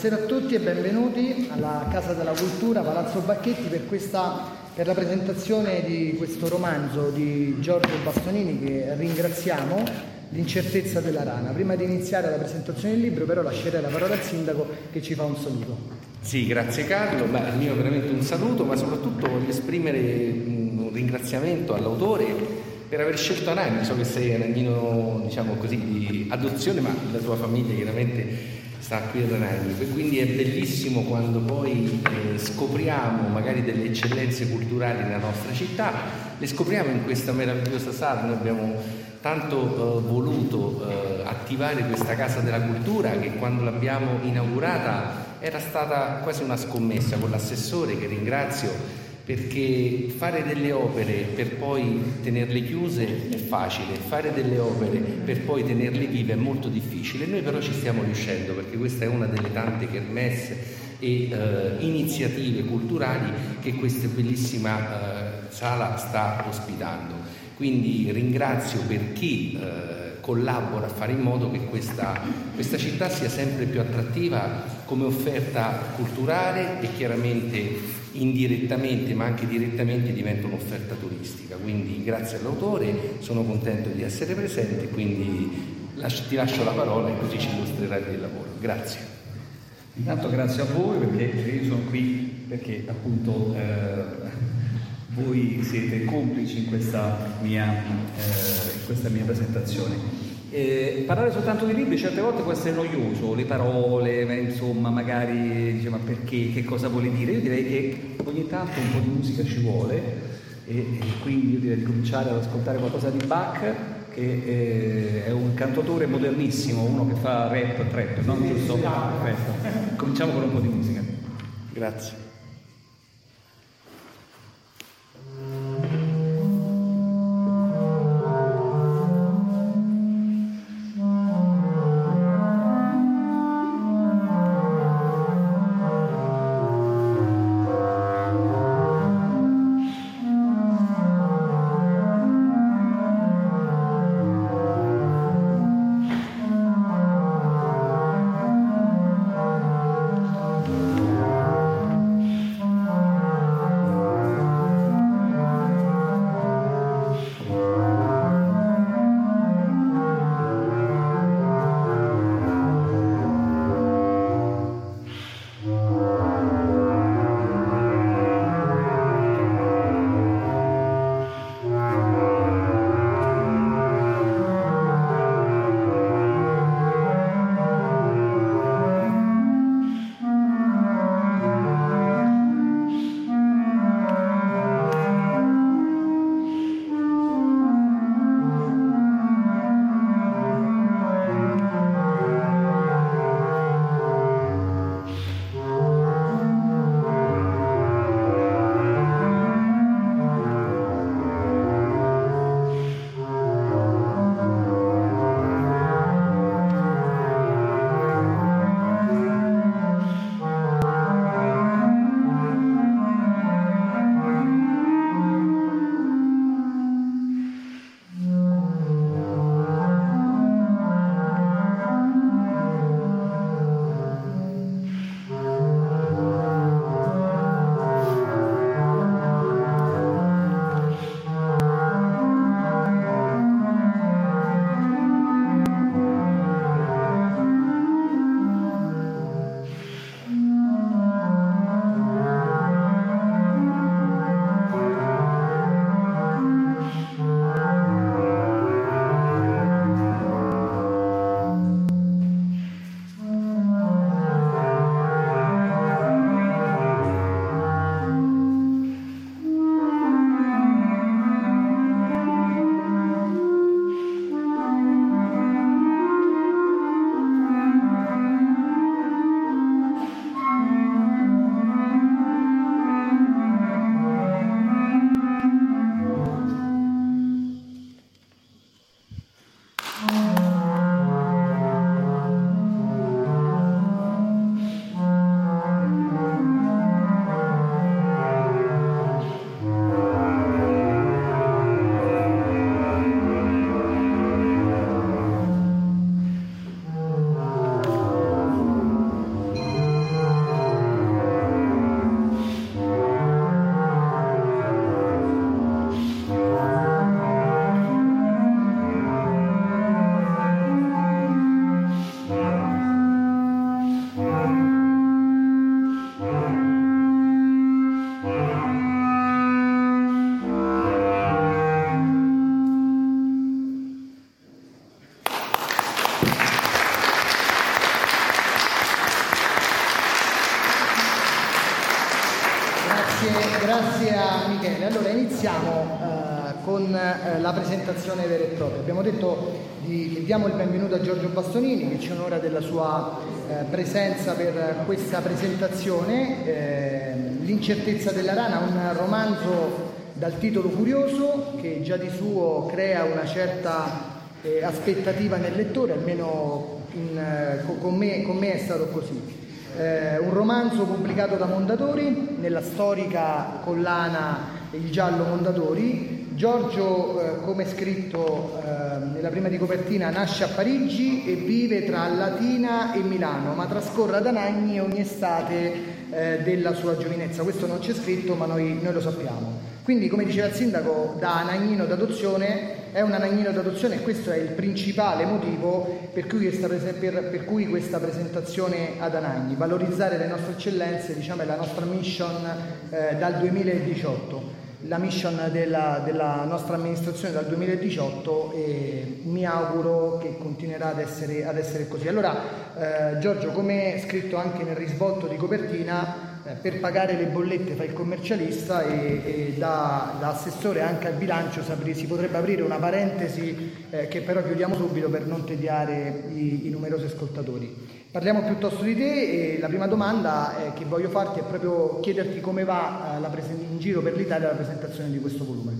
Buonasera a tutti e benvenuti alla Casa della Cultura, Palazzo Bacchetti, per la presentazione di questo romanzo di Giorgio Bastonini, che ringraziamo, L'incertezza della rana. Prima di iniziare la presentazione del libro però lascerei la parola al sindaco che ci fa un saluto. Sì, grazie Carlo, il mio veramente un saluto, ma soprattutto voglio esprimere un ringraziamento all'autore per aver scelto Anagni. So che sei un agnino, diciamo così, di adozione, ma la tua famiglia chiaramente sta qui ad Anagni, e quindi è bellissimo quando poi scopriamo magari delle eccellenze culturali nella nostra città, le scopriamo in questa meravigliosa sala. Noi abbiamo tanto voluto attivare questa Casa della Cultura, che quando l'abbiamo inaugurata era stata quasi una scommessa con l'assessore, che ringrazio, perché fare delle opere per poi tenerle chiuse è facile, fare delle opere per poi tenerle vive è molto difficile. Noi però ci stiamo riuscendo, perché questa è una delle tante kermesse e iniziative culturali che questa bellissima sala sta ospitando. Quindi ringrazio per chi collabora a fare in modo che questa città sia sempre più attrattiva come offerta culturale, e chiaramente indirettamente ma anche direttamente diventa un'offerta turistica. Quindi grazie all'autore, sono contento di essere presente, quindi ti lascio la parola e così ci illustrerai il lavoro. Grazie. Intanto grazie a voi, perché io sono qui perché appunto voi siete complici in questa mia presentazione. Parlare soltanto di libri certe volte può essere noioso, le parole, insomma, magari dice ma perché, che cosa vuole dire? Io direi che ogni tanto un po' di musica ci vuole, e quindi io direi di cominciare ad ascoltare qualcosa di Bach, che è un cantautore modernissimo, uno che fa trap, no? Giusto? Perfetto. Cominciamo con un po' di musica. Grazie. Grazie a Michele. Allora iniziamo con la presentazione vera e propria. Abbiamo detto che diamo il benvenuto a Giorgio Bastonini, che ci onora della sua presenza per questa presentazione. L'incertezza della rana, un romanzo dal titolo curioso che già di suo crea una certa aspettativa nel lettore, almeno con me è stato così. Un romanzo pubblicato da Mondadori nella storica collana Il Giallo Mondadori. Giorgio, come scritto nella prima di copertina, nasce a Parigi e vive tra Latina e Milano, ma trascorre ad Anagni ogni estate della sua giovinezza. Questo non c'è scritto, ma noi lo sappiamo. Quindi, come diceva il sindaco, da anagnino d'adozione, è un anagnino d'adozione, e questo è il principale motivo per cui questa presentazione ad Anagni. Valorizzare le nostre eccellenze, diciamo, è la nostra mission dal 2018. La mission della nostra amministrazione dal 2018, e mi auguro che continuerà ad essere così. Allora, Giorgio, come scritto anche nel risvolto di copertina, per pagare le bollette fa il commercialista, e da assessore anche al bilancio si potrebbe aprire una parentesi che però chiudiamo subito per non tediare i numerosi ascoltatori. Parliamo piuttosto di te, e la prima domanda che voglio farti è proprio chiederti come va in giro per l'Italia la presentazione di questo volume.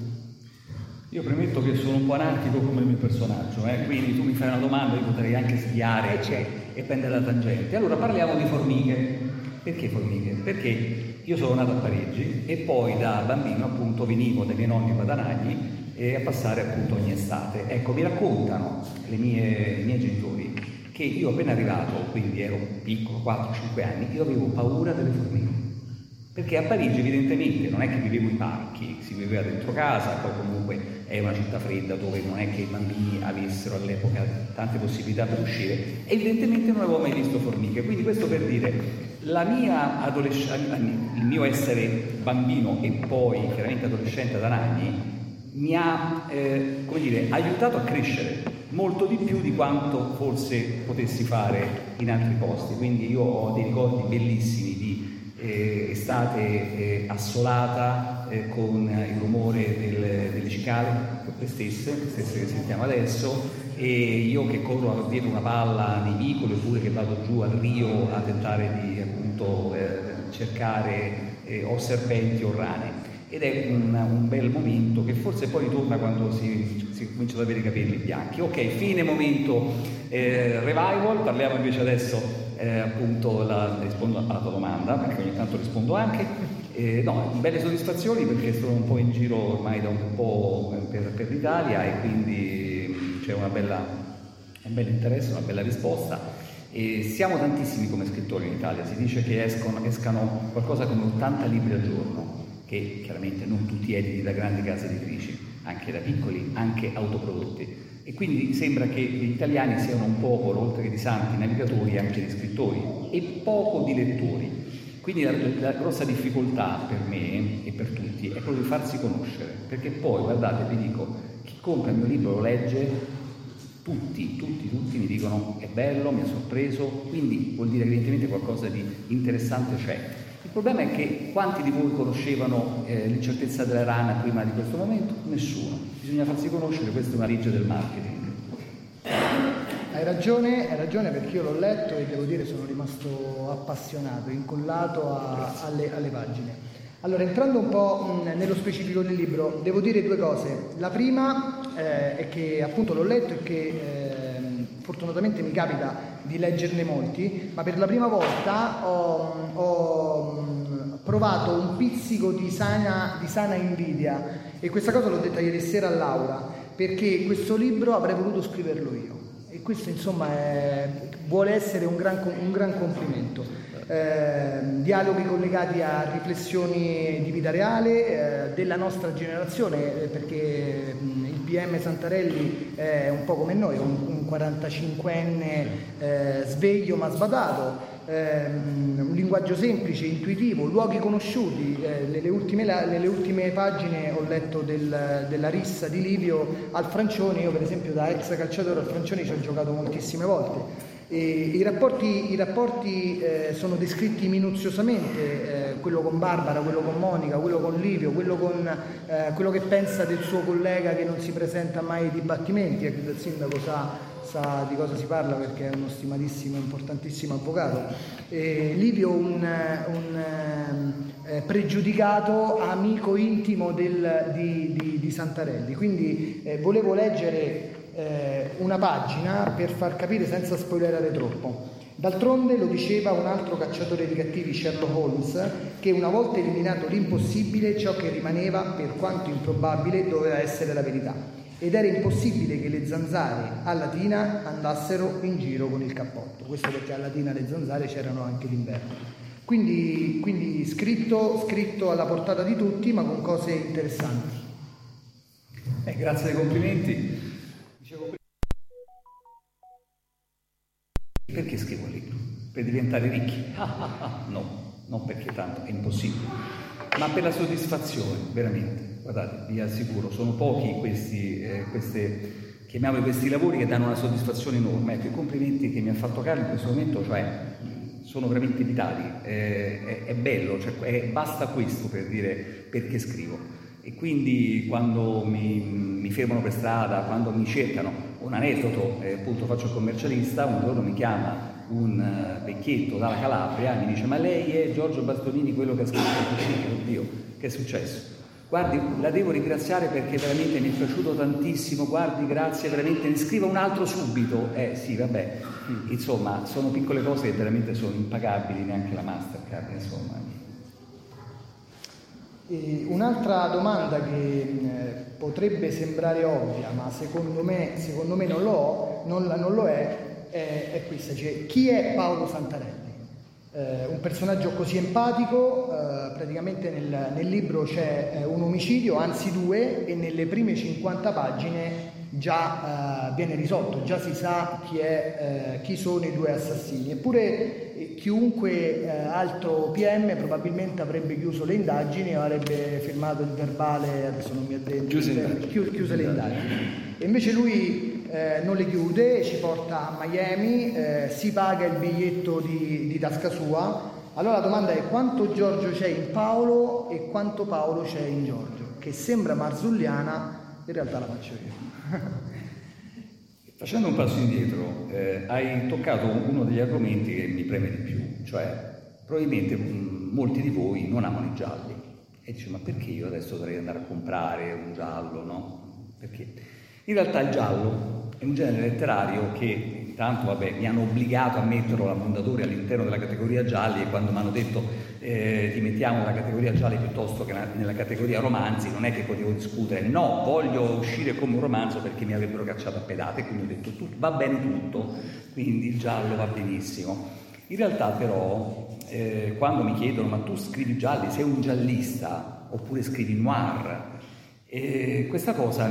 Io premetto che sono un po' anarchico come il mio personaggio, quindi tu mi fai una domanda, io potrei anche sviare e prendere la tangente. Allora parliamo di formiche. Perché formiche? Perché io sono nato a Parigi e poi da bambino appunto venivo dai miei nonni ad Anagni a passare appunto ogni estate. Ecco, mi raccontano i miei genitori che io appena arrivato, quindi ero piccolo, 4-5 anni, io avevo paura delle formiche. Perché a Parigi evidentemente non è che vivevo in parchi, si viveva dentro casa, poi comunque è una città fredda dove non è che i bambini avessero all'epoca tante possibilità per uscire, e evidentemente non avevo mai visto formiche. Quindi questo per dire, il mio essere bambino e poi chiaramente adolescente ad Anagni mi ha aiutato a crescere molto di più di quanto forse potessi fare in altri posti. Quindi io ho dei ricordi bellissimi di estate assolata con il rumore delle cicale, le stesse che sentiamo adesso, e io che corro dietro una palla nei vicoli, oppure che vado giù al Rio a tentare di appunto cercare o serpenti o rane. Ed è un bel momento che forse poi ritorna quando si comincia ad avere i capelli bianchi. Ok, fine momento revival. Parliamo invece adesso appunto, rispondo alla tua domanda, perché ogni tanto rispondo anche. Belle soddisfazioni, perché sono un po' in giro ormai da un po' per l'Italia, e quindi c'è un bel interesse, una bella risposta. E siamo tantissimi come scrittori in Italia, si dice che escano qualcosa come 80 libri al giorno, che chiaramente non tutti editi da grandi case editrici, anche da piccoli, anche autoprodotti. E quindi sembra che gli italiani siano un popolo, oltre che di santi navigatori, anche di scrittori, e poco di lettori. Quindi la grossa difficoltà per me e per tutti è quello di farsi conoscere, perché poi, guardate, vi dico, chi compra il mio libro lo legge, tutti mi dicono è bello, mi ha sorpreso, quindi vuol dire che evidentemente qualcosa di interessante c'è. Il problema è che quanti di voi conoscevano l'incertezza della rana prima di questo momento? Nessuno. Bisogna farsi conoscere, questa è una legge del marketing. Hai ragione, perché io l'ho letto e devo dire sono rimasto appassionato, incollato alle pagine. Allora, entrando un po' nello specifico del libro, devo dire due cose. La prima è che appunto l'ho letto e che fortunatamente mi capita di leggerne molti, ma per la prima volta ho provato un pizzico di sana invidia, e questa cosa l'ho detta ieri sera a Laura, perché questo libro avrei voluto scriverlo io, e questo insomma vuole essere un gran complimento. Dialoghi collegati a riflessioni di vita reale della nostra generazione, perché il PM Santarelli è un po' come noi, un 45enne sveglio ma sbadato, un linguaggio semplice, intuitivo, luoghi conosciuti. Nelle ultime pagine ho letto della rissa di Livio al Francioni. Io per esempio da ex calciatore al Francioni ci ho giocato moltissime volte, I rapporti sono descritti minuziosamente, quello con Barbara, quello con Monica, quello con Livio, quello che pensa del suo collega che non si presenta mai ai dibattimenti. Il sindaco sa di cosa si parla perché è uno stimatissimo, importantissimo avvocato. Livio un pregiudicato amico intimo di Santarelli, quindi volevo leggere una pagina per far capire senza spoilerare troppo. D'altronde lo diceva un altro cacciatore di cattivi, Sherlock Holmes, che una volta eliminato l'impossibile, ciò che rimaneva, per quanto improbabile, doveva essere la verità, ed era impossibile che le zanzare a Latina andassero in giro con il cappotto. Questo perché a Latina le zanzare c'erano anche d'inverno. Quindi scritto alla portata di tutti, ma con cose interessanti. Grazie dei complimenti. Perché scrivo un libro? Per diventare ricchi? No, non perché tanto è impossibile, ma per la soddisfazione, veramente. Guardate, vi assicuro, sono pochi questi lavori che danno una soddisfazione enorme. Ecco, i complimenti che mi ha fatto Carlo in questo momento, sono veramente vitali. È bello, basta questo per dire perché scrivo. E quindi quando mi fermano per strada, quando mi cercano, un aneddoto, appunto faccio il commercialista, un giorno mi chiama un vecchietto dalla Calabria e mi dice: ma lei è Giorgio Bastonini, quello che ha scritto? Oddio, che è successo? Guardi, la devo ringraziare perché veramente mi è piaciuto tantissimo, guardi, grazie, veramente, ne scriva un altro subito. Sì, vabbè, insomma, sono piccole cose che veramente sono impagabili, neanche la Mastercard, insomma. Un'altra domanda che potrebbe sembrare ovvia, ma secondo me non lo è questa, cioè chi è Paolo Santarelli? Un personaggio così empatico, praticamente nel libro c'è un omicidio, anzi 2, e nelle prime 50 pagine già viene risolto, già si sa chi sono i 2 assassini. Eppure chiunque altro PM probabilmente avrebbe chiuso le indagini o avrebbe firmato il verbale, adesso non mi addentro, chiuse le indagini. E invece lui non le chiude, ci porta a Miami, si paga il biglietto di tasca sua. Allora la domanda è: quanto Giorgio c'è in Paolo e quanto Paolo c'è in Giorgio? Che sembra marzulliana, in realtà la faccio io. Facendo un passo indietro, hai toccato uno degli argomenti che mi preme di più, cioè probabilmente molti di voi non amano i gialli e dice: ma perché io adesso dovrei andare a comprare un giallo, no? Perché? In realtà il giallo è un genere letterario che intanto, mi hanno obbligato a metterlo la Mondadori all'interno della categoria gialli, e quando mi hanno detto ti mettiamo nella categoria gialli piuttosto che nella categoria romanzi, non è che potevo discutere, no, voglio uscire come un romanzo perché mi avrebbero cacciato a pedate, quindi ho detto va bene tutto, quindi il giallo va benissimo. In realtà però quando mi chiedono: ma tu scrivi gialli, sei un giallista oppure scrivi noir? Questa cosa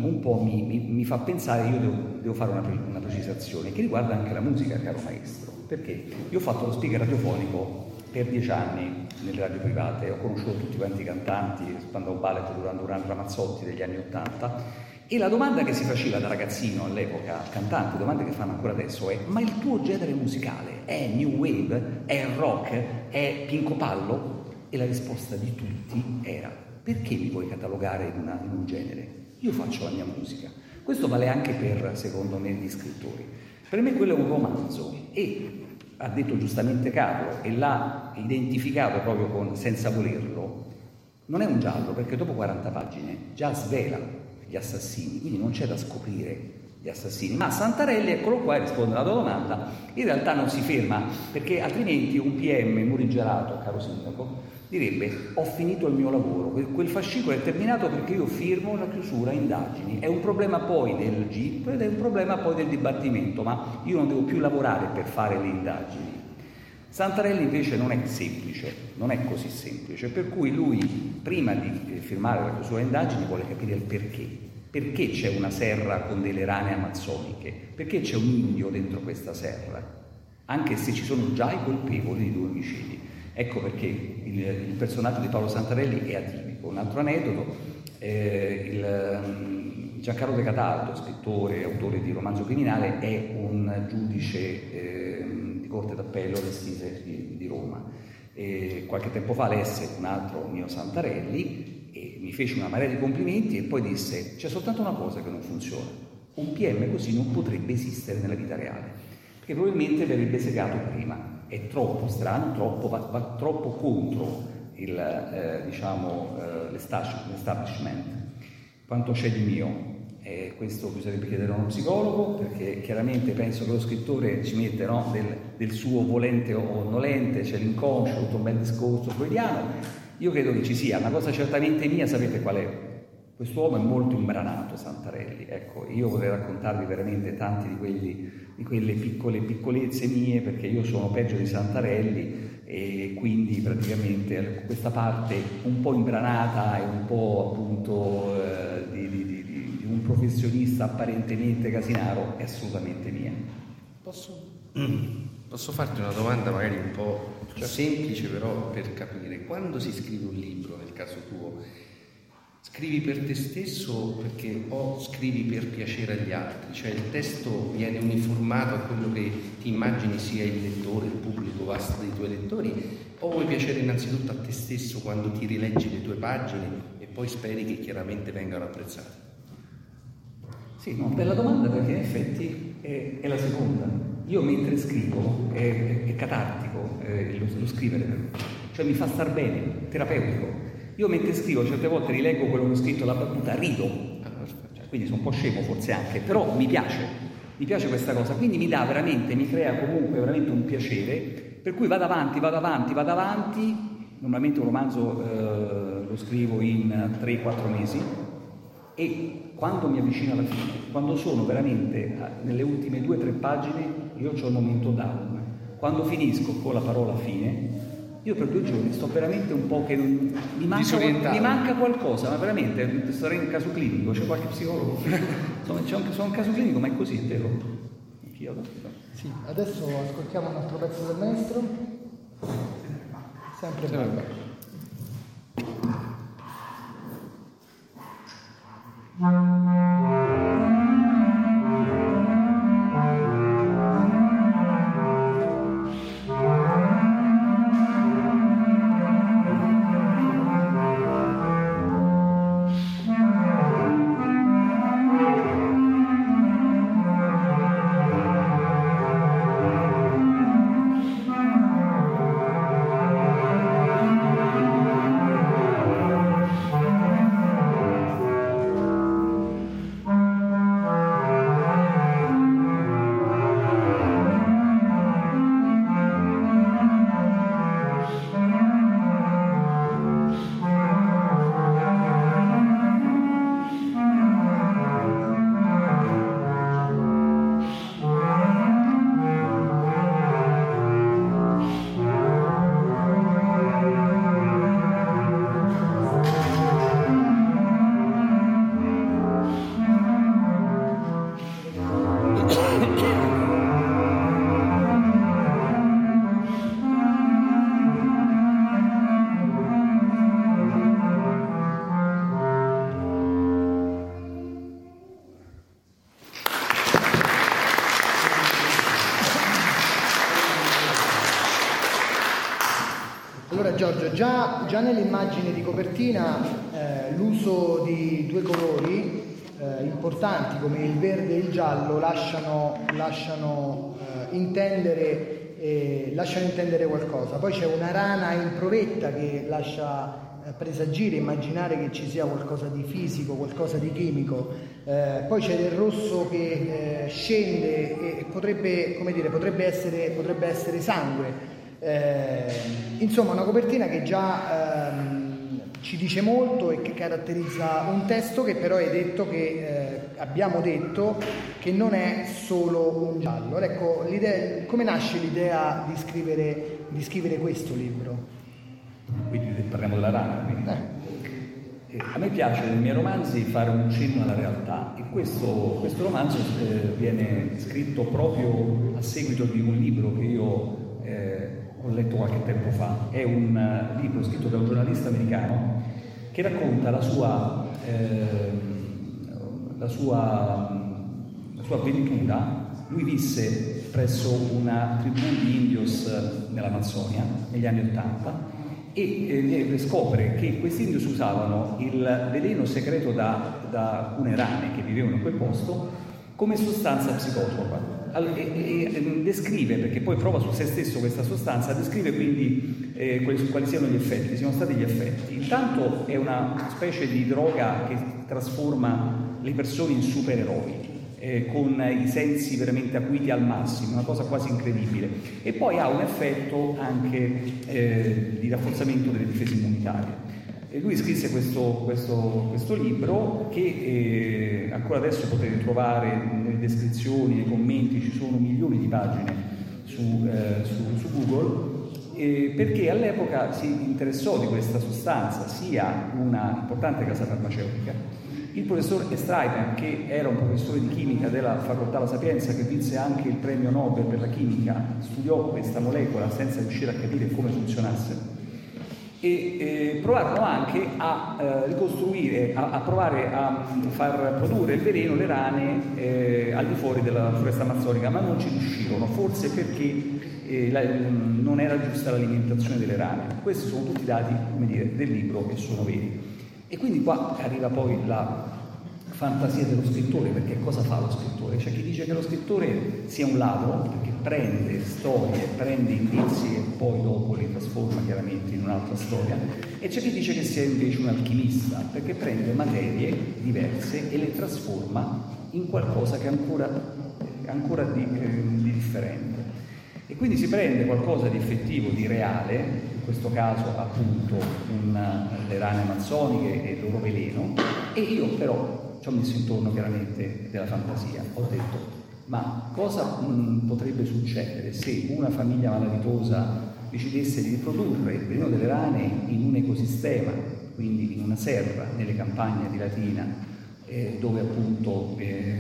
mi fa pensare, io devo fare una precisazione che riguarda anche la musica, caro maestro, perché io ho fatto lo speaker radiofonico per 10 anni nelle radio private, ho conosciuto tutti quanti i cantanti, Spandau Ballet, Duran Ramazzotti degli anni '80, e la domanda che si faceva da ragazzino all'epoca, cantante, domande che fanno ancora adesso, è: ma il tuo genere musicale è new wave, è rock, è Pinco Pallo? E la risposta di tutti era: perché mi vuoi catalogare in un genere? Io faccio la mia musica. Questo vale anche per, secondo me, gli scrittori. Per me quello è un romanzo, e ha detto giustamente Carlo, e l'ha identificato proprio senza volerlo, non è un giallo, perché dopo 40 pagine già svela gli assassini, quindi non c'è da scoprire gli assassini. Ma Santarelli, eccolo qua, risponde alla tua domanda, in realtà non si ferma, perché altrimenti un PM morigerato, caro sindaco, direbbe: ho finito il mio lavoro, quel fascicolo è terminato perché io firmo la chiusura indagini. È un problema poi del GIP ed è un problema poi del dibattimento, ma io non devo più lavorare per fare le indagini. Santarelli invece non è semplice, non è così semplice, per cui lui, prima di firmare la chiusura indagini, vuole capire il perché. Perché c'è una serra con delle rane amazzoniche? Perché c'è un indio dentro questa serra? Anche se ci sono già i colpevoli di 2 omicidi. Ecco perché il personaggio di Paolo Santarelli è atipico. Un altro aneddoto, Giancarlo De Cataldo, scrittore e autore di romanzo criminale, è un giudice di Corte d'Appello all'Assise di Roma. Qualche tempo fa lesse un altro mio Santarelli e mi fece una marea di complimenti e poi disse: c'è soltanto una cosa che non funziona, un PM così non potrebbe esistere nella vita reale, perché probabilmente verrebbe segato prima, è troppo strano, va troppo contro l'establishment. Quanto c'è di mio? Questo bisognerebbe chiedere a uno psicologo, perché chiaramente penso che lo scrittore ci mette, no, del suo volente o nolente, c'è l'inconscio, tutto un bel discorso freudiano. Io credo che ci sia una cosa certamente mia, sapete qual è? Quest'uomo è molto imbranato, Santarelli. Ecco, io vorrei raccontarvi veramente tanti di quelle piccolezze mie, perché io sono peggio di Santarelli e quindi praticamente questa parte un po' imbranata e un po' appunto di un professionista apparentemente casinaro è assolutamente mia. Posso farti una domanda magari un po' semplice, però per capire: quando si scrive un libro, nel caso tuo, scrivi per te stesso o scrivi per piacere agli altri? Cioè il testo viene uniformato a quello che ti immagini sia il lettore, il pubblico vasto dei tuoi lettori, o vuoi piacere innanzitutto a te stesso quando ti rileggi le tue pagine e poi speri che chiaramente vengano apprezzate? Sì, no, bella domanda, perché in effetti è la seconda. Io mentre scrivo è catartico lo scrivere per me, cioè mi fa star bene, terapeutico. Io mentre scrivo certe volte rileggo quello che ho scritto, la battuta, rido, quindi sono un po' scemo forse anche, però mi piace questa cosa, quindi mi crea comunque veramente un piacere, per cui vado avanti. Normalmente un romanzo lo scrivo in 3-4 mesi e quando mi avvicino alla fine, quando sono veramente nelle ultime 2-3 pagine, io ho il momento down. Quando finisco con la parola fine, io per 2 giorni sto veramente un po' che mi manca qualcosa, ma veramente sarei in caso clinico, c'è qualche psicologo. Sono un caso clinico, ma è così, è vero. Sì, adesso ascoltiamo un altro pezzo del maestro. Sempre bello. Giorgio, già nell'immagine di copertina l'uso di 2 colori importanti come il verde e il giallo lasciano intendere qualcosa. Poi c'è una rana in provetta che lascia presagire, immaginare che ci sia qualcosa di fisico, qualcosa di chimico. Poi c'è del rosso che scende e potrebbe essere sangue. Insomma, una copertina che già ci dice molto e che caratterizza un testo che però abbiamo detto che non è solo un giallo. Ecco, come nasce l'idea di scrivere questo libro? Quindi parliamo della rana. A me piace nei miei romanzi fare un cenno alla realtà e questo romanzo viene scritto proprio a seguito di un libro che io ho letto qualche tempo fa. È un libro scritto da un giornalista americano che racconta la sua la sua avventura, lui visse presso una tribù di indios nell'Amazzonia negli anni '80 e scopre che questi indios usavano il veleno segreto da alcune rane che vivevano in quel posto come sostanza psicotropa. E descrive, perché poi prova su se stesso questa sostanza, descrive quindi quali siano gli effetti, siano stati gli effetti. Intanto è una specie di droga che trasforma le persone in supereroi, con i sensi veramente acuiti al massimo, una cosa quasi incredibile, e poi ha un effetto anche di rafforzamento delle difese immunitarie. E lui scrisse questo libro che ancora adesso potete trovare nelle descrizioni, nei commenti, ci sono milioni di pagine su Google, perché all'epoca si interessò di questa sostanza sia una importante casa farmaceutica. Il professor Stryper, che era un professore di chimica della Facoltà La Sapienza, che vinse anche il premio Nobel per la chimica, studiò questa molecola senza riuscire a capire come funzionasse. E provarono anche a ricostruire, a provare a far produrre il veleno le rane al di fuori della foresta amazzonica, ma non ci riuscirono, forse perché non era giusta l'alimentazione delle rane. Questi sono tutti dati, come dire, del libro e sono veri. E quindi qua arriva poi la fantasia dello scrittore, perché cosa fa lo scrittore? C'è chi dice che lo scrittore sia un ladro, perché prende storie, prende indizi e poi dopo li trasforma chiaramente in un'altra storia, e c'è chi dice che sia invece un alchimista, perché prende materie diverse e le trasforma in qualcosa che è ancora di differente. E quindi si prende qualcosa di effettivo, di reale, in questo caso appunto le rane amazzoniche e il loro veleno, e io però ci ho messo intorno chiaramente della fantasia. Ho detto, ma cosa potrebbe succedere se una famiglia malavitosa decidesse di riprodurre il veleno delle rane in un ecosistema, quindi in una serra nelle campagne di Latina, dove appunto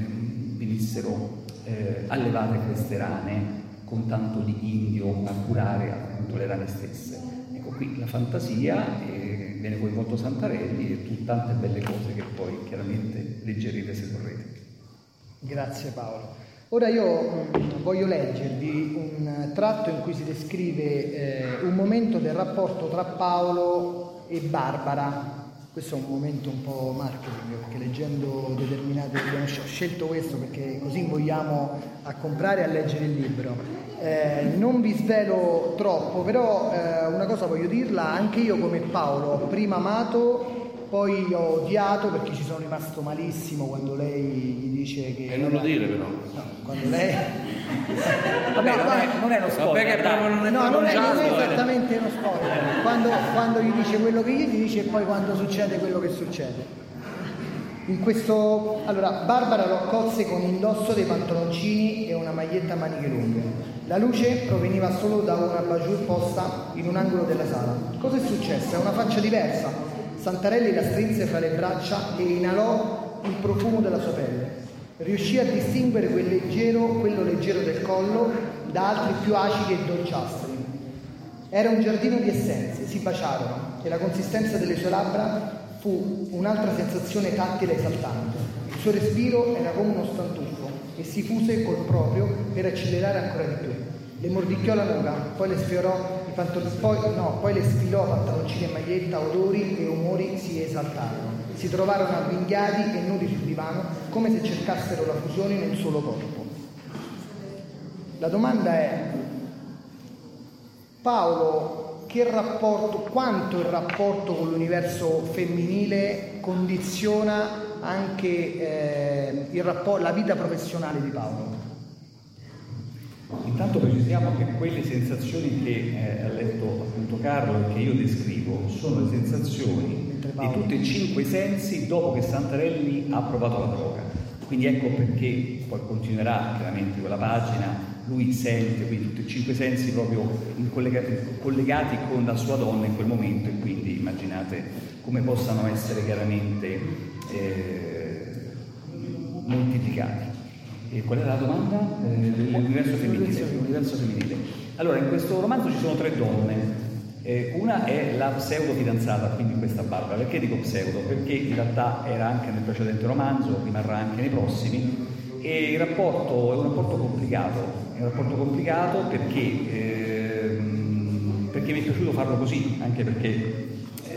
venissero allevate queste rane con tanto di indio a curare appunto le rane stesse. Ecco qui la fantasia, viene coinvolto Santarelli e tante belle cose che poi chiaramente leggerete se vorrete. Grazie Paolo. Ora io voglio leggervi un tratto in cui si descrive un momento del rapporto tra Paolo e Barbara. Questo è un momento un po' marketing, perché leggendo determinate... ho scelto questo perché così invogliamo a comprare e a leggere il libro. Non vi svelo troppo, però una cosa voglio dirla, anche io come Paolo ho prima amato, poi ho odiato perché ci sono rimasto malissimo quando lei gli dice che... E non lo dire però. No, quando lei... Vabbè, non è uno spoiler. Non è esattamente uno spoiler. Quando gli dice quello che gli dice e poi quando succede quello che succede. Allora, Barbara lo accozze con indosso dei pantaloncini e una maglietta a maniche lunghe. La luce proveniva solo da una bajour posta in un angolo della sala. Cosa è successo? È una faccia diversa. Santarelli la strinse fra le braccia e inalò il profumo della sua pelle. Riuscì a distinguere quello leggero del collo da altri più acidi e dolciastri. Era un giardino di essenze, si baciarono e la consistenza delle sue labbra fu un'altra sensazione tattile esaltante. Il suo respiro era come uno stantuffo e si fuse col proprio per accelerare ancora di più. Le mordicchiò la nuca, poi le sfiorò poi le sfilò pantaloncini e maglietta, odori e umori si esaltarono. Si trovarono avvinghiati e nudi sul divano, come se cercassero la fusione in un solo corpo. La domanda è: Paolo, quanto il rapporto con l'universo femminile condiziona anche la vita professionale di Paolo? Intanto precisiamo che quelle sensazioni che ha letto appunto Carlo e che io descrivo sono le sensazioni di tutti e 5 i sensi dopo che Santarelli ha provato la droga. Quindi ecco perché poi continuerà chiaramente quella pagina, lui sente quindi tutti e 5 i sensi proprio collegati con la sua donna in quel momento, e quindi immaginate come possano essere chiaramente moltiplicati. E qual era la domanda? L'universo femminile. Allora, in questo romanzo ci sono 3 donne, Una è la pseudo fidanzata, quindi questa Barbara. Perché dico pseudo? Perché in realtà era anche nel precedente romanzo, rimarrà anche nei prossimi, e il rapporto è un rapporto complicato perché mi è piaciuto farlo così, anche perché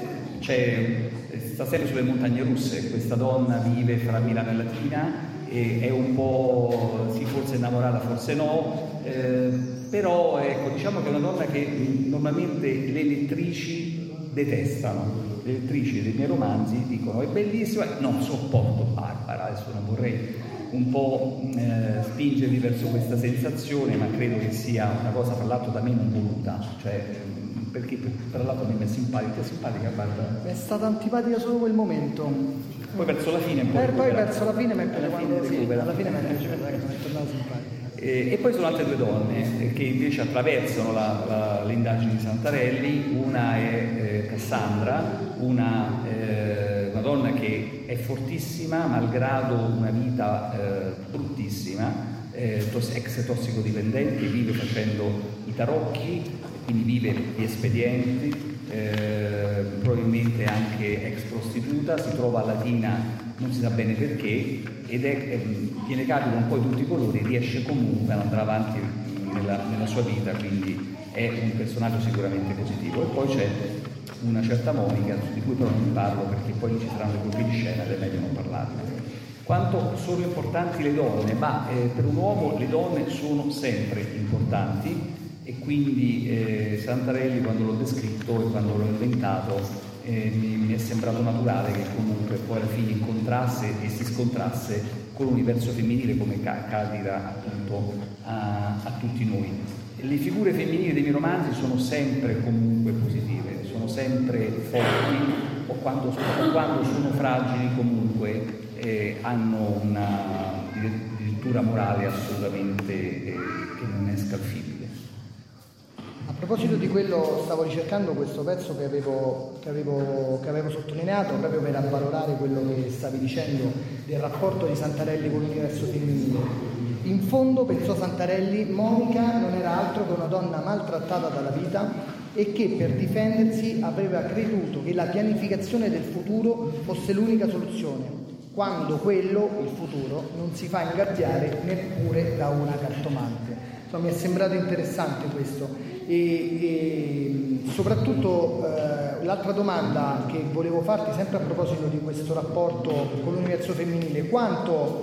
sta sempre sulle montagne russe. Questa donna vive fra Milano e Latina e è un po' sì, forse innamorata, forse no, però ecco, diciamo che è una donna che normalmente le lettrici detestano. Le lettrici dei miei romanzi dicono è bellissima, non sopporto Barbara. Adesso non vorrei un po' spingervi verso questa sensazione, ma credo che sia una cosa fra l'altro da me non voluta, cioè perché tra l'altro a me è simpatica Barbara. È stata antipatica solo quel momento. Poi verso la fine poi verso la fine mi è piaciuto quando recupera. Alla fine mi è piaciuto che mi è tornata simpatica. E poi sono altre due donne che invece attraversano le indagini di Santarelli. Una è Cassandra, una donna che è fortissima malgrado una vita bruttissima, ex tossicodipendente, vive facendo i tarocchi, quindi vive di espedienti, probabilmente anche ex prostituta, si trova a Latina non si sa bene perché, ed viene carico un po' di tutti i colori, riesce comunque ad andare avanti nella sua vita, quindi è un personaggio sicuramente positivo. E poi c'è una certa Monica, di cui però non parlo perché poi ci saranno i colpi di scena ed è meglio non parlarne. Quanto sono importanti le donne? Ma per un uomo le donne sono sempre importanti, e quindi Santarelli, quando l'ho descritto e quando l'ho inventato, mi è sembrato naturale che comunque poi alla fine incontrasse e si scontrasse con l'universo femminile, come capita appunto a tutti noi. Le figure femminili dei miei romanzi sono sempre comunque positive, sono sempre forti, o quando sono fragili comunque hanno una dirittura morale assolutamente che non è scalfibile. A proposito di quello, stavo ricercando questo pezzo che avevo sottolineato proprio per avvalorare quello che stavi dicendo del rapporto di Santarelli con l'universo femminile. In fondo, pensò Santarelli, Monica non era altro che una donna maltrattata dalla vita e che per difendersi aveva creduto che la pianificazione del futuro fosse l'unica soluzione, quando quello, il futuro, non si fa ingabbiare neppure da una cartomante. Insomma, mi è sembrato interessante questo. E soprattutto l'altra domanda che volevo farti, sempre a proposito di questo rapporto con l'universo femminile, quanto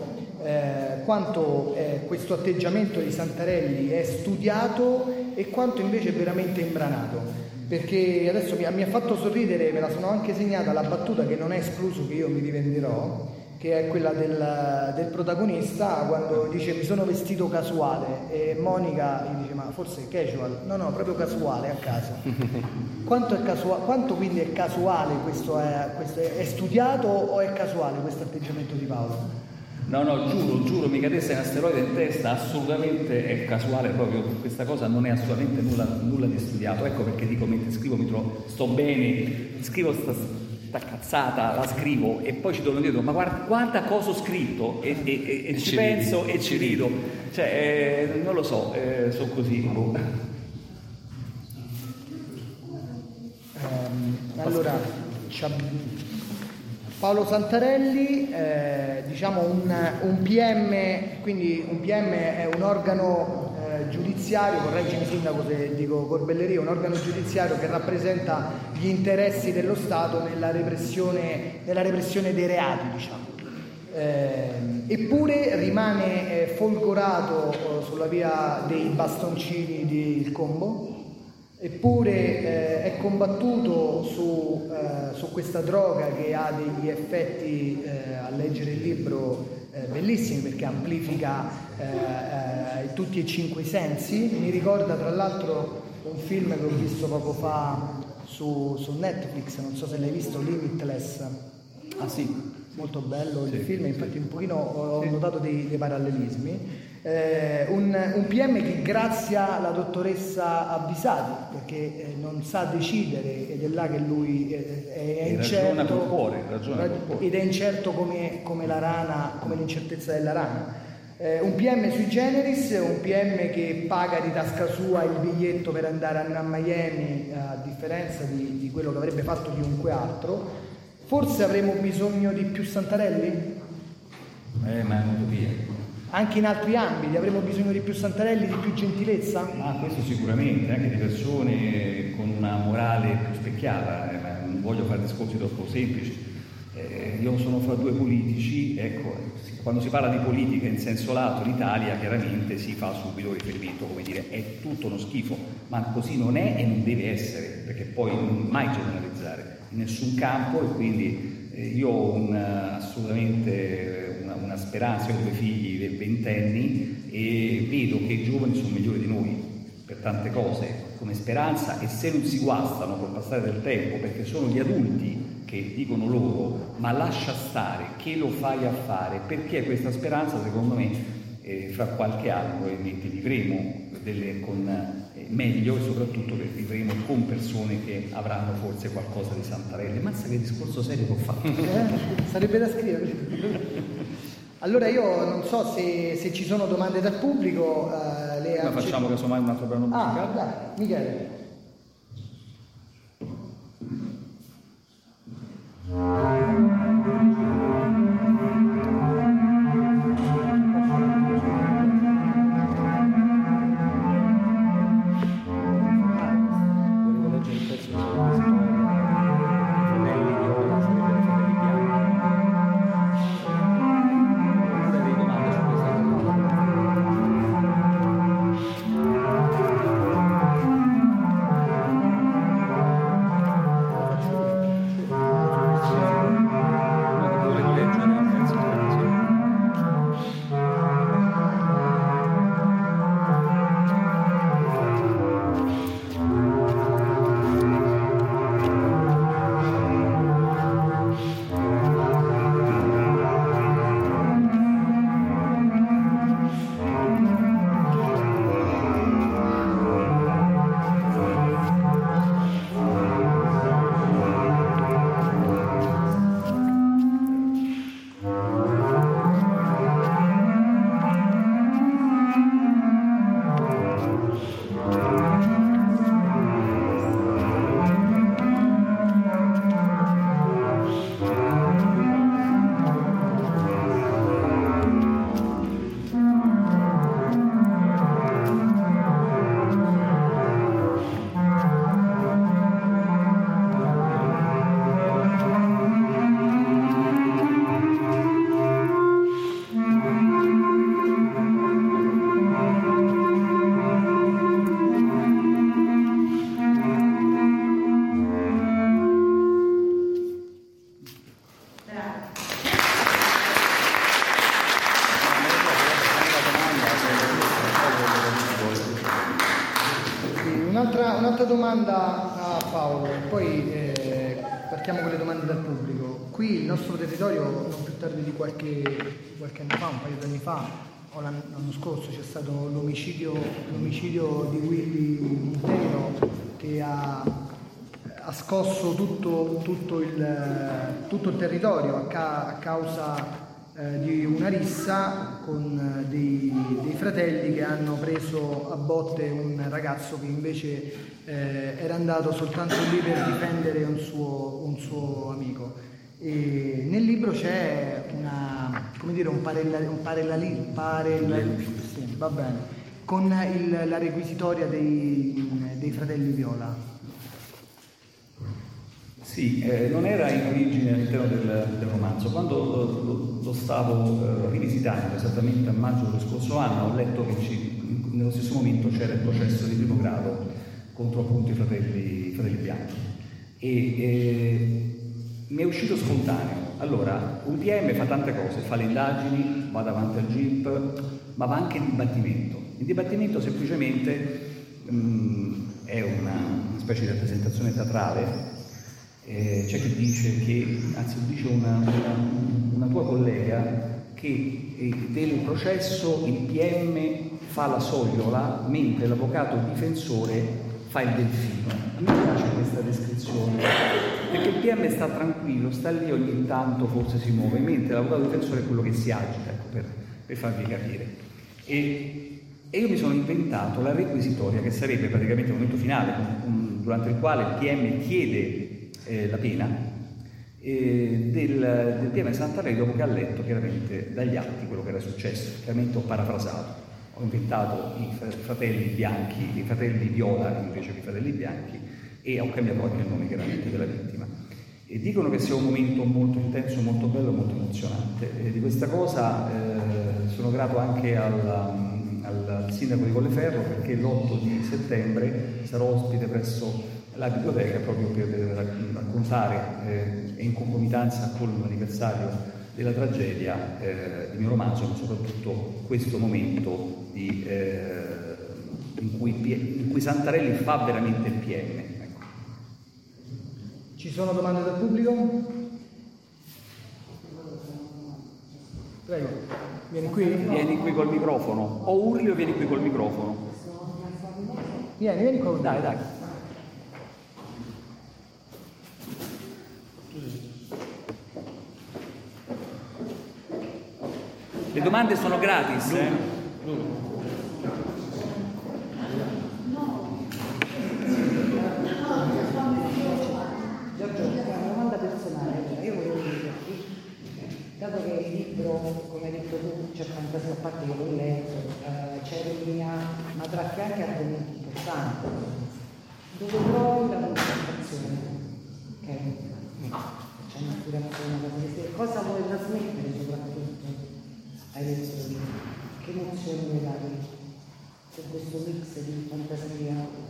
questo atteggiamento di Santarelli è studiato e quanto invece è veramente imbranato, perché adesso mi ha fatto sorridere, me la sono anche segnata la battuta che non è escluso che io mi rivenderò, che è quella del protagonista quando dice mi sono vestito casuale e Monica gli dice ma forse è casual, no proprio casuale, a caso. Quanto quindi è casuale questo è studiato o è casuale questo atteggiamento di Paolo? No, giuro, mica te sei un asteroide in testa, assolutamente è casuale, proprio questa cosa non è assolutamente nulla di studiato. Ecco perché dico, mentre scrivo mi trovo, sto bene, scrivo sta cazzata, la scrivo e poi ci torno dietro, ma guarda cosa ho scritto e ci penso e ci rido, cioè non lo so, sono così. Allora, Paolo Santarelli, diciamo un PM, quindi un PM è un organo giudiziario, correggimi sindaco se dico corbelleria, un organo giudiziario che rappresenta gli interessi dello Stato nella repressione dei reati, diciamo. Eppure rimane folgorato sulla via dei bastoncini di Combo. Eppure è combattuto su questa droga che ha degli effetti, a leggere il libro, bellissimi, perché amplifica tutti e 5 i sensi. Mi ricorda tra l'altro un film che ho visto poco fa su Netflix, non so se l'hai visto, Limitless. Ah sì, molto bello il film, infatti un pochino ho notato dei parallelismi. Un PM che grazia la dottoressa Avvisati perché non sa decidere ed è là che lui è incerto, ragiona col cuore. Ed è incerto come la rana, come l'incertezza della rana. Un PM sui generis, un PM che paga di tasca sua il biglietto per andare a Miami, a differenza di quello che avrebbe fatto chiunque altro. Forse avremo bisogno di più Santarelli? Ma è un'utopia. Anche in altri ambiti avremo bisogno di più Santarelli, di più gentilezza? Ma questo sicuramente, anche di persone con una morale più specchiata, ma non voglio fare discorsi troppo semplici. Io sono fra due politici, ecco, quando si parla di politica in senso lato in Italia chiaramente si fa subito riferimento, come dire, è tutto uno schifo, ma così non è e non deve essere, perché poi non mai generalizzare in nessun campo. E quindi io ho assolutamente una speranza, io ho 2 figli ventenni e vedo che i giovani sono migliori di noi per tante cose, come speranza, e se non si guastano col passare del tempo, perché sono gli adulti che dicono loro ma lascia stare, che lo fai a fare, perché questa speranza secondo me fra qualche anno probabilmente vivremo meglio, e soprattutto che vivremo con persone che avranno forse qualcosa di Santarelli. Mazza che discorso serio che ho fatto. Sarebbe da scrivere. Allora io non so se ci sono domande dal pubblico. Ma facciamo casomai un altro brano musicale? Dai, Michele. Un'altra domanda a Paolo, poi partiamo con le domande dal pubblico. Qui il nostro territorio, non più tardi di qualche anno fa, un paio di anni fa, o l'anno scorso, c'è stato l'omicidio di Willy Intero, che ha scosso tutto il territorio a causa di una rissa con dei fratelli che hanno preso a botte un ragazzo che invece era andato soltanto lì per difendere un suo amico. E nel libro c'è un parallelismo, sì, va bene, con la requisitoria dei fratelli Viola. Sì, non era in origine all'interno del romanzo. Quando lo stavo rivisitando esattamente a maggio dello scorso anno, ho letto che nello stesso momento c'era il processo di primo grado contro appunto i fratelli Bianchi e mi è uscito spontaneo. Allora, un PM fa tante cose, fa le indagini, va davanti al GIP, ma va anche in dibattimento. Il dibattimento semplicemente è una specie di rappresentazione teatrale. C'è chi dice dice una tua collega che del processo il PM fa la sogliola mentre l'avvocato difensore fa il delfino. A me piace questa descrizione perché il PM sta tranquillo, sta lì, ogni tanto forse si muove, mentre l'avvocato difensore è quello che si agita, ecco, per farvi capire. E io mi sono inventato la requisitoria, che sarebbe praticamente il momento finale durante il quale il PM chiede la pena del PM Santarelli, dopo che ha letto chiaramente dagli atti quello che era successo. Chiaramente ho parafrasato, ho inventato i fratelli bianchi, i fratelli viola invece che i fratelli bianchi, e ho cambiato anche il nome chiaramente della vittima. E dicono che sia un momento molto intenso, molto bello, molto emozionante. E di questa cosa sono grato anche al sindaco di Colleferro, perché l'8 di settembre sarò ospite presso la biblioteca proprio per raccontare in concomitanza con l'anniversario della tragedia il mio romanzo, ma soprattutto questo momento in cui Santarelli fa veramente il PM. Ecco. Ci sono domande dal pubblico? Prego, vieni qui. Vieni qui col microfono, o urli o vieni qui col microfono. Vieni qua. Dai. Le domande sono gratis, Giorgio, una domanda personale. Io volevo dirti, dato che il libro, come hai detto tu, c'è tanta parte che l'ho letto, c'è linea, ma tratta anche argomenti importanti, dove trovi la concentrazione? C'è una cosa vuole trasmettere soprattutto ai lettori? Che emozioni vuoi dare con questo mix di fantasia,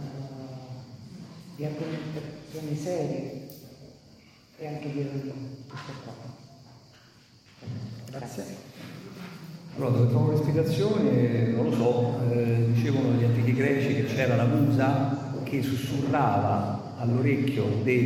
di argomentazioni serie e anche di ironia? Questo qua. Grazie. Allora, dove trovo l'ispirazione? Non lo so, dicevano gli antichi greci che c'era la musa che sussurrava all'orecchio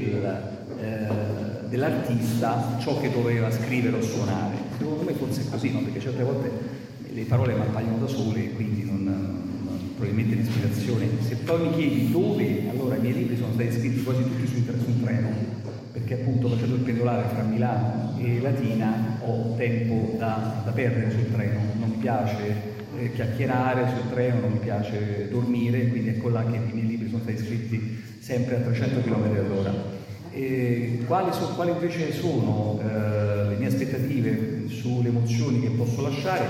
dell'artista ciò che doveva scrivere o suonare. Secondo me forse è così, no? Perché certe volte le parole mi appaiono da sole e quindi probabilmente l'ispirazione. Se poi mi chiedi dove, allora i miei libri sono stati scritti quasi tutti su un treno, perché appunto facendo il pendolare fra Milano e Latina ho tempo da perdere sul treno, non mi piace chiacchierare sul treno, non mi piace dormire, quindi ecco là che i miei libri sono stati scritti sempre a 300 km all'ora. Quali invece sono le mie aspettative sulle emozioni che posso lasciare?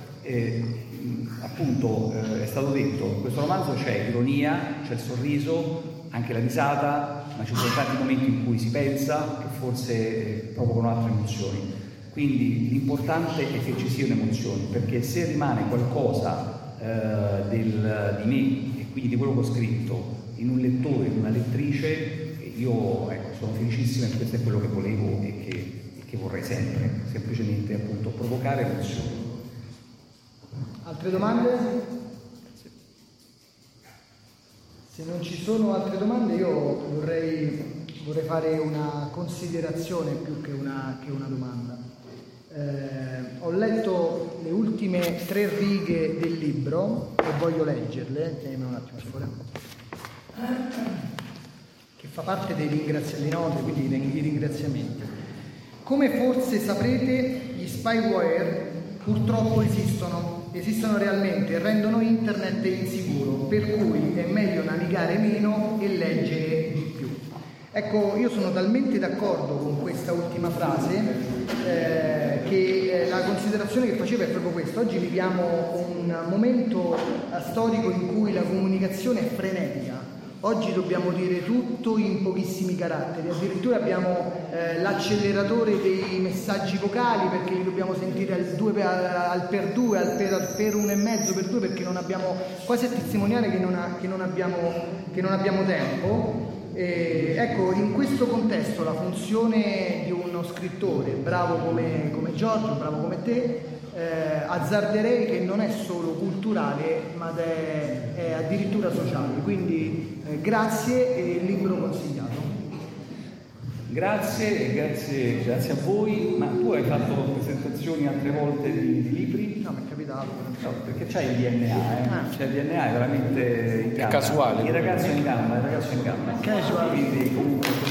Appunto è stato detto, in questo romanzo c'è ironia, c'è il sorriso, anche la risata, ma ci sono tanti momenti in cui si pensa che forse provocano altre emozioni. Quindi l'importante è che ci siano emozioni, perché se rimane qualcosa di me e quindi di quello che ho scritto in un lettore, in una lettrice, io sono felicissima e questo è quello che volevo e che vorrei sempre, semplicemente appunto provocare emozioni. Altre domande? Se non ci sono altre domande io vorrei fare una considerazione più che una domanda. Ho letto le ultime 3 righe del libro e voglio leggerle, tienimi un attimo fuori, che fa parte dei note, quindi dei ringraziamenti. Come forse saprete, gli spyware purtroppo esistono realmente e rendono internet insicuro, per cui è meglio navigare meno e leggere di più. Ecco, io sono talmente d'accordo con questa ultima frase che la considerazione che facevo è proprio questa. Oggi viviamo un momento storico in cui la comunicazione è frenetica. Oggi dobbiamo dire tutto in pochissimi caratteri, addirittura abbiamo l'acceleratore dei messaggi vocali perché li dobbiamo sentire al per 2, al per 1,5, per 2, perché non abbiamo, quasi a testimoniare che non abbiamo tempo. Ecco, in questo contesto la funzione di uno scrittore bravo come Giorgio, bravo come te, azzarderei che non è solo culturale ma è addirittura sociale, quindi grazie e il libro consigliato. Grazie a voi, ma tu hai fatto presentazioni altre volte di libri? No, mi è capitato. No, perché c'hai il DNA, C'è il DNA, è veramente in gamba. È casuale. Il ragazzo in gamba, Casuale. quindi comunque